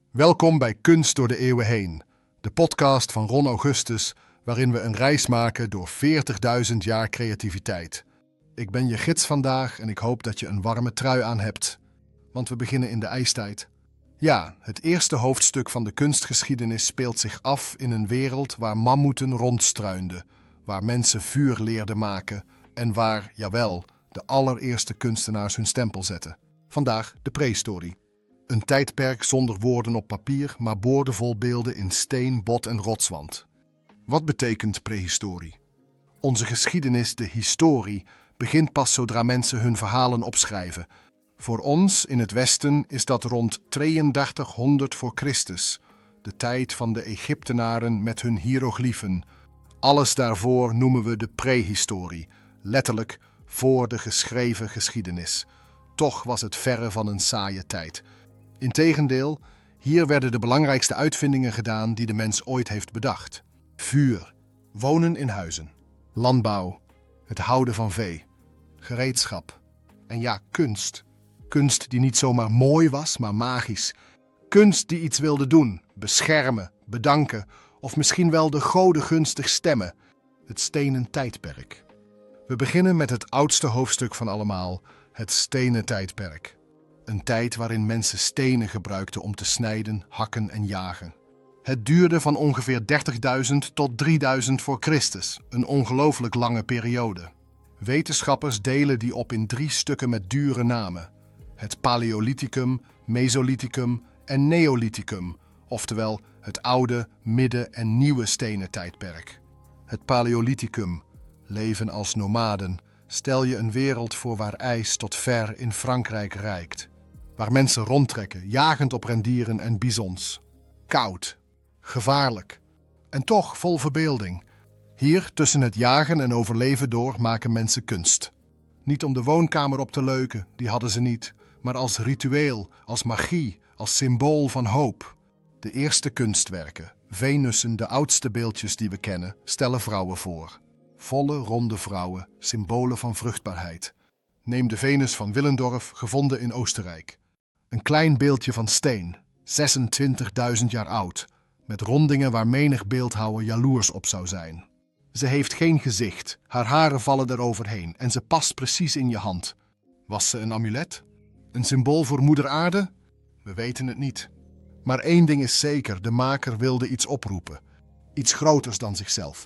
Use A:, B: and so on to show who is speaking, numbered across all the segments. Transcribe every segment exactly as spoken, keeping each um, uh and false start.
A: Welkom bij Kunst door de eeuwen heen, de podcast van Ron Augustus, waarin we een reis maken door veertigduizend jaar creativiteit. Ik ben je gids vandaag en ik hoop dat je een warme trui aan hebt, want we beginnen in de ijstijd. Ja, het eerste hoofdstuk van de kunstgeschiedenis speelt zich af in een wereld waar mammoeten rondstruinden, waar mensen vuur leerden maken en waar, jawel, de allereerste kunstenaars hun stempel zetten. Vandaag de prehistorie. Een tijdperk zonder woorden op papier, maar boordevol beelden in steen, bot en rotswand. Wat betekent prehistorie? Onze geschiedenis, de historie, begint pas zodra mensen hun verhalen opschrijven. Voor ons in het Westen is dat rond drieëndertighonderd voor Christus, de tijd van de Egyptenaren met hun hiërogliefen. Alles daarvoor noemen we de prehistorie, letterlijk voor de geschreven geschiedenis. Toch was het verre van een saaie tijd. Integendeel, hier werden de belangrijkste uitvindingen gedaan die de mens ooit heeft bedacht. Vuur, wonen in huizen, landbouw, het houden van vee, gereedschap en ja, kunst. Kunst die niet zomaar mooi was, maar magisch. Kunst die iets wilde doen, beschermen, bedanken of misschien wel de goden gunstig stemmen. Het stenen tijdperk. We beginnen met het oudste hoofdstuk van allemaal, het stenen tijdperk. Een tijd waarin mensen stenen gebruikten om te snijden, hakken en jagen. Het duurde van ongeveer dertigduizend tot drieduizend voor Christus, een ongelooflijk lange periode. Wetenschappers delen die op in drie stukken met dure namen. Het Paleolithicum, Mesolithicum en Neolithicum, oftewel het oude, midden- en nieuwe stenen tijdperk. Het Paleolithicum, leven als nomaden, stel je een wereld voor waar ijs tot ver in Frankrijk reikt. Waar mensen rondtrekken, jagend op rendieren en bisons. Koud, gevaarlijk en toch vol verbeelding. Hier, tussen het jagen en overleven door, maken mensen kunst. Niet om de woonkamer op te leuken, die hadden ze niet, maar als ritueel, als magie, als symbool van hoop. De eerste kunstwerken, Venussen, de oudste beeldjes die we kennen, stellen vrouwen voor. Volle, ronde vrouwen, symbolen van vruchtbaarheid. Neem de Venus van Willendorf, gevonden in Oostenrijk. Een klein beeldje van steen, zesentwintigduizend jaar oud, met rondingen waar menig beeldhouwer jaloers op zou zijn. Ze heeft geen gezicht, haar haren vallen eroverheen en ze past precies in je hand. Was ze een amulet? Een symbool voor moeder aarde? We weten het niet. Maar één ding is zeker, de maker wilde iets oproepen. Iets groters dan zichzelf.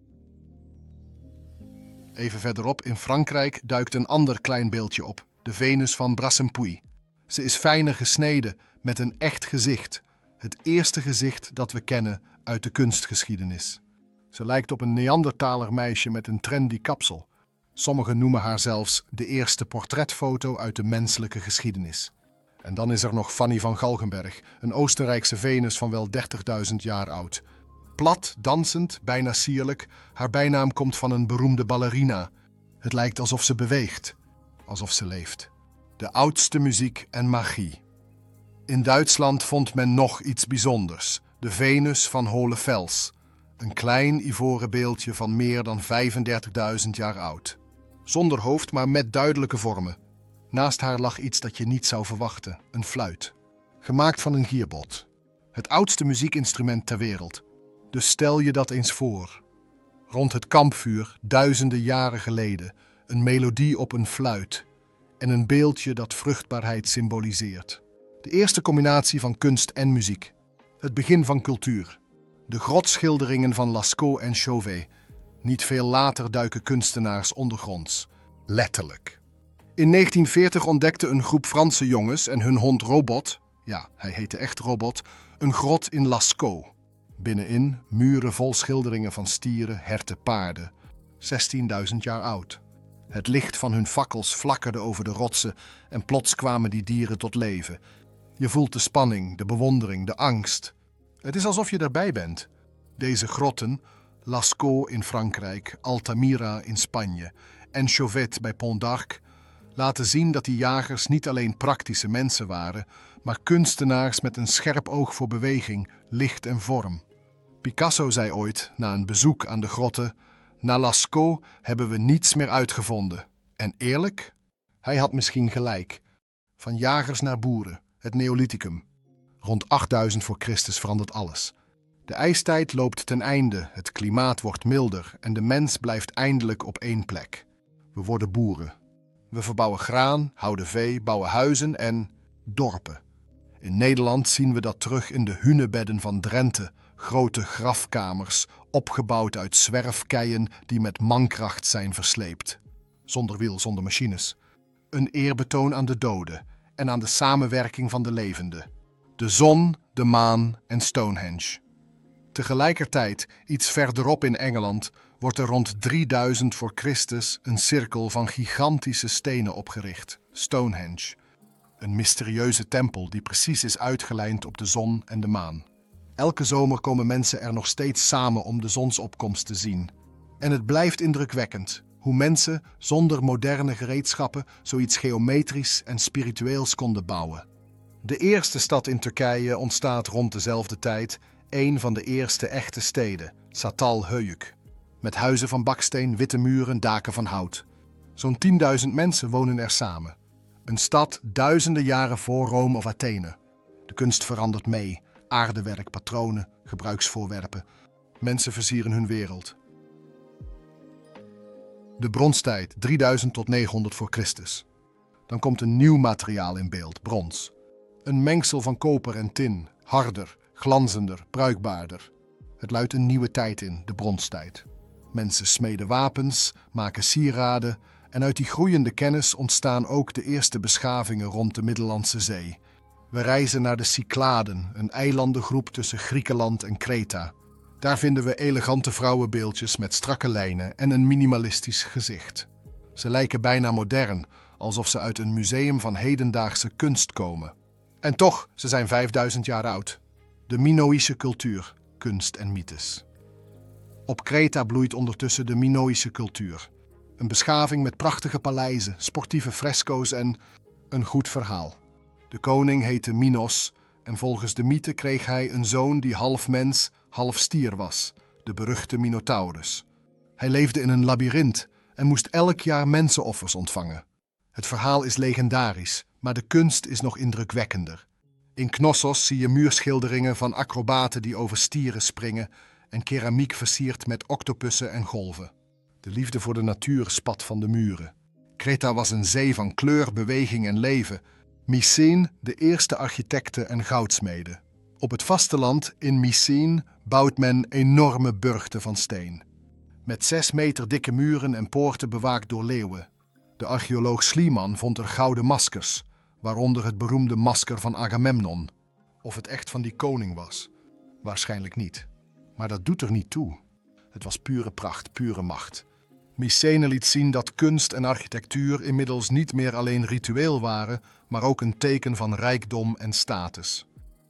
A: Even verderop in Frankrijk duikt een ander klein beeldje op, de Venus van Brassempouy. Ze is fijner gesneden, met een echt gezicht. Het eerste gezicht dat we kennen uit de kunstgeschiedenis. Ze lijkt op een Neandertaler meisje met een trendy kapsel. Sommigen noemen haar zelfs de eerste portretfoto uit de menselijke geschiedenis. En dan is er nog Fanny van Galgenberg, een Oostenrijkse Venus van wel dertigduizend jaar oud. Plat, dansend, bijna sierlijk, haar bijnaam komt van een beroemde ballerina. Het lijkt alsof ze beweegt, alsof ze leeft. De oudste muziek en magie. In Duitsland vond men nog iets bijzonders, de Venus van Holefels. Een klein ivoren beeldje van meer dan vijfendertigduizend jaar oud. Zonder hoofd, maar met duidelijke vormen. Naast haar lag iets dat je niet zou verwachten, een fluit. Gemaakt van een gierbot. Het oudste muziekinstrument ter wereld. Dus stel je dat eens voor. Rond het kampvuur, duizenden jaren geleden, een melodie op een fluit en een beeldje dat vruchtbaarheid symboliseert. De eerste combinatie van kunst en muziek. Het begin van cultuur. De grotschilderingen van Lascaux en Chauvet. Niet veel later duiken kunstenaars ondergronds. Letterlijk. In negentien veertig ontdekte een groep Franse jongens en hun hond Robot, ja, hij heette echt Robot, een grot in Lascaux. Binnenin muren vol schilderingen van stieren, herten, paarden. zestienduizend jaar oud. Het licht van hun fakkels flakkerde over de rotsen en plots kwamen die dieren tot leven. Je voelt de spanning, de bewondering, de angst. Het is alsof je erbij bent. Deze grotten, Lascaux in Frankrijk, Altamira in Spanje en Chauvet bij Pont d'Arc, laten zien dat die jagers niet alleen praktische mensen waren, maar kunstenaars met een scherp oog voor beweging, licht en vorm. Picasso zei ooit, na een bezoek aan de grotten, na Lascaux hebben we niets meer uitgevonden. En eerlijk? Hij had misschien gelijk. Van jagers naar boeren, het Neolithicum. Rond achtduizend voor Christus verandert alles. De ijstijd loopt ten einde, het klimaat wordt milder en de mens blijft eindelijk op één plek. We worden boeren. We verbouwen graan, houden vee, bouwen huizen en dorpen. In Nederland zien we dat terug in de hunebedden van Drenthe, grote grafkamers, opgebouwd uit zwerfkeien die met mankracht zijn versleept. Zonder wiel, zonder machines. Een eerbetoon aan de doden en aan de samenwerking van de levenden. De zon, de maan en Stonehenge. Tegelijkertijd, iets verderop in Engeland, wordt er rond drieduizend voor Christus een cirkel van gigantische stenen opgericht, Stonehenge. Een mysterieuze tempel die precies is uitgelijnd op de zon en de maan. Elke zomer komen mensen er nog steeds samen om de zonsopkomst te zien. En het blijft indrukwekkend hoe mensen zonder moderne gereedschappen zoiets geometrisch en spiritueels konden bouwen. De eerste stad in Turkije ontstaat rond dezelfde tijd, een van de eerste echte steden, Çatalhöyük. Met huizen van baksteen, witte muren, daken van hout. Zo'n tienduizend mensen wonen er samen. Een stad duizenden jaren voor Rome of Athene. De kunst verandert mee. Aardewerk, patronen, gebruiksvoorwerpen. Mensen versieren hun wereld. De bronstijd, drieduizend tot negenhonderd voor Christus. Dan komt een nieuw materiaal in beeld, brons. Een mengsel van koper en tin, harder, glanzender, bruikbaarder. Het luidt een nieuwe tijd in, de bronstijd. Mensen smeden wapens, maken sieraden en uit die groeiende kennis ontstaan ook de eerste beschavingen rond de Middellandse Zee. We reizen naar de Cycladen, een eilandengroep tussen Griekenland en Kreta. Daar vinden we elegante vrouwenbeeldjes met strakke lijnen en een minimalistisch gezicht. Ze lijken bijna modern, alsof ze uit een museum van hedendaagse kunst komen. En toch, ze zijn vijfduizend jaar oud. De Minoïsche cultuur, kunst en mythes. Op Kreta bloeit ondertussen de Minoïsche cultuur. Een beschaving met prachtige paleizen, sportieve fresco's en een goed verhaal. De koning heette Minos en volgens de mythe kreeg hij een zoon die half mens, half stier was, de beruchte Minotaurus. Hij leefde in een labyrint en moest elk jaar mensenoffers ontvangen. Het verhaal is legendarisch, maar de kunst is nog indrukwekkender. In Knossos zie je muurschilderingen van acrobaten die over stieren springen en keramiek versierd met octopussen en golven. De liefde voor de natuur spat van de muren. Kreta was een zee van kleur, beweging en leven. Mycene, de eerste architecten en goudsmeden. Op het vasteland in Mycene bouwt men enorme burchten van steen. Met zes meter dikke muren en poorten bewaakt door leeuwen. De archeoloog Schliemann vond er gouden maskers, waaronder het beroemde masker van Agamemnon. Of het echt van die koning was? Waarschijnlijk niet. Maar dat doet er niet toe. Het was pure pracht, pure macht. Mycene liet zien dat kunst en architectuur inmiddels niet meer alleen ritueel waren, maar ook een teken van rijkdom en status.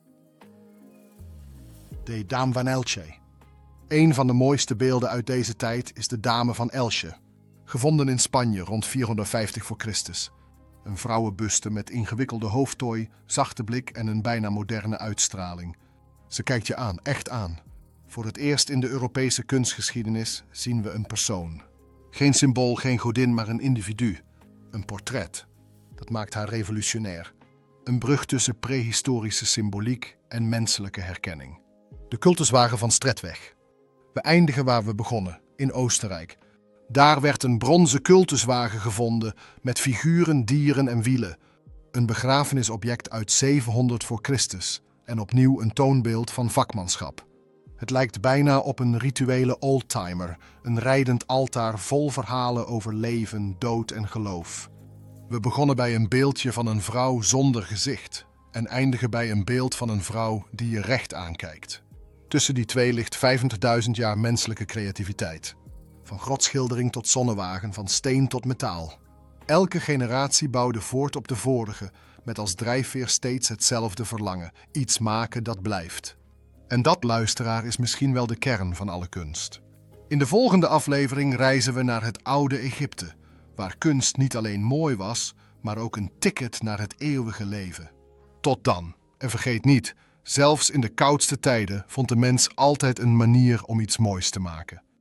A: De Dame van Elche. Een van de mooiste beelden uit deze tijd is de Dame van Elche, gevonden in Spanje rond vierhonderdvijftig voor Christus. Een vrouwenbuste met ingewikkelde hoofdtooi, zachte blik en een bijna moderne uitstraling. Ze kijkt je aan, echt aan. Voor het eerst in de Europese kunstgeschiedenis zien we een persoon. Geen symbool, geen godin, maar een individu. Een portret. Dat maakt haar revolutionair. Een brug tussen prehistorische symboliek en menselijke herkenning. De cultuswagen van Stretweg. We eindigen waar we begonnen, in Oostenrijk. Daar werd een bronzen cultuswagen gevonden met figuren, dieren en wielen. Een begrafenisobject uit zevenhonderd voor Christus en opnieuw een toonbeeld van vakmanschap. Het lijkt bijna op een rituele oldtimer, een rijdend altaar vol verhalen over leven, dood en geloof. We begonnen bij een beeldje van een vrouw zonder gezicht en eindigen bij een beeld van een vrouw die je recht aankijkt. Tussen die twee ligt vijfentwintigduizend jaar menselijke creativiteit. Van grotschildering tot zonnewagen, van steen tot metaal. Elke generatie bouwde voort op de vorige, met als drijfveer steeds hetzelfde verlangen. Iets maken dat blijft. En dat, luisteraar, is misschien wel de kern van alle kunst. In de volgende aflevering reizen we naar het oude Egypte, waar kunst niet alleen mooi was, maar ook een ticket naar het eeuwige leven. Tot dan. En vergeet niet, zelfs in de koudste tijden vond de mens altijd een manier om iets moois te maken.